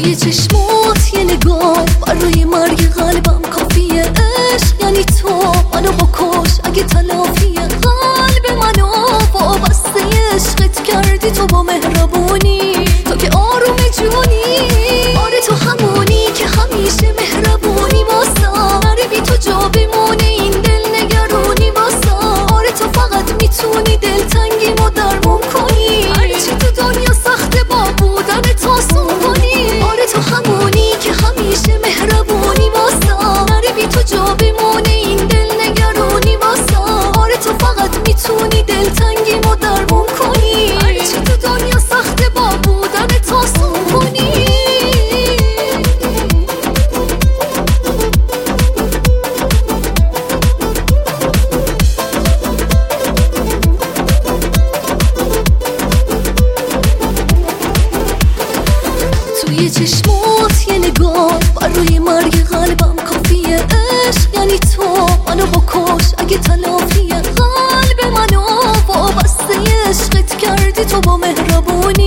توی چشمات یه نگاه برای مرگ قلبم کافیه. عشق یعنی تو منو بکش اگه تلافیه. قلب منو وابسته عشقت کردی تو با مهربونی، تو که آروم جونی. آره تو همونی که همیشه مهربونی واسم، نره بی تو جا بمونه این دل نگرونی واسم. آره تو فقط میتونی دلتنگیمو درمون کنی، هرچی تو دنیا سخته با بودن تو آسون کنی. آره تو همونی که همیشه مهربونی واسم، نره بی تو جا بمونه این دل نگرونی واسم. آره تو فقط میتونی دلتنگیمو درمون کنی، هرچی تو دنیا سخته با بودن تو آسون کنی. توی چشمات یه نگاه برای مرگ قلبم کافیه. عشق یعنی تو منو بکش اگه تلافیه. قلب منو وابسته عشقت کردی تو با مهربونی،